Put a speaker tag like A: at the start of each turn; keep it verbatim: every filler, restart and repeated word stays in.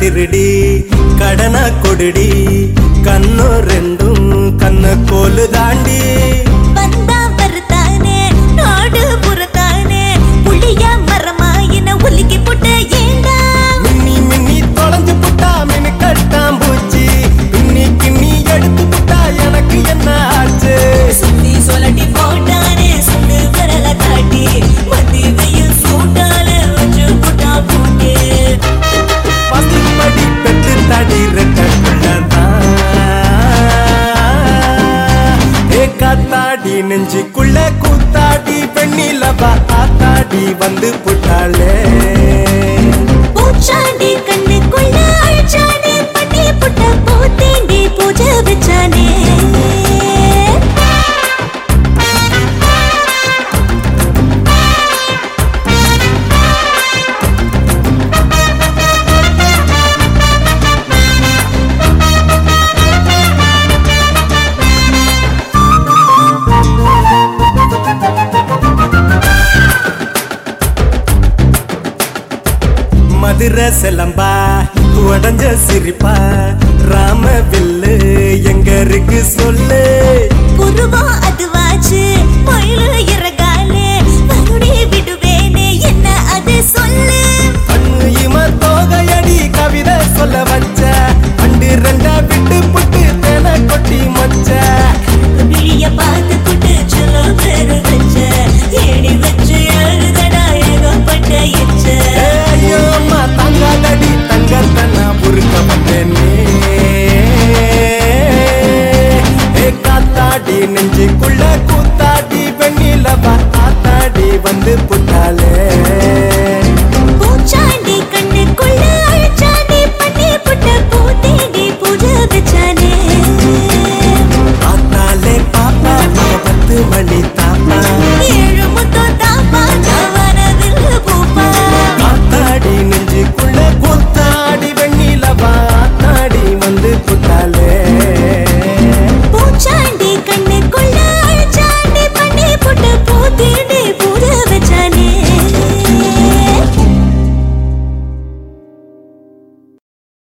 A: திருடி கடனா கொடுடி கண்ணோ ரெண்டும் கண்ண கோலு தாண்டி
B: வந்தா வருத்தானே நாடு புறத்தானே புளிய மரமாயின உலுக்கி போட்ட ஏண்டா
A: மின்னி மின்னி தொலைஞ்சு புட்டா மினு கட்டாம் பூச்சி பின்னி கிண்ணி எடுத்து புட்டா எனக்கு என்ன ஆச்சு
B: சுத்தி சொல்லட்டி போட்டானே சுண்டு விரல காட்டி மத்தி வெயில் சூட்டால வச்சு புட்டா பூட்டி
A: பத்து படி பெட்டு தடி ரெட்டக்குள்ளதான் ஏ காத்தாடி நெஞ்சுக்குள்ள கூத்தாடி பெண்ணிலவா ஆத்தாடி வந்து புட்டாளே
B: பூச்சாண்டி கண்ணுக்குள்ள அழிச்சானே பட்டி புட்ட பூத்தேண்டி பூஜை வச்சானே
A: மதுரை செலம்பா உடஞ்ச சிரிப்பா ராம வில்லு எங்க இருக்கு சொல்லு
B: புருவம் அதுவாச்சு மயிலு இறகாலே மறுடி விடுவேனே என்ன அது சொல்லு
A: கண்ணு இம தோகையடி கவிதை சொல்ல வச்ச அண்டு ரெண்டா விட்டு புட்டு தேன கொட்டி மச்ச
B: விழிய பார்த்து குட்டு சொல்ல பேரு வச்ச ஏடி வச்சு எழுதடா ஏகப்பட்ட எச்ச
A: ஐயோ அம்மா தங்காதடி தங்கத்தனா புருக்க வந்தேனே ஏ காத்தாடி நெஞ்சுக்குள்ள கூத்தாடி வெண்ணிலவா ஆத்தாடி வந்து புட்டாளே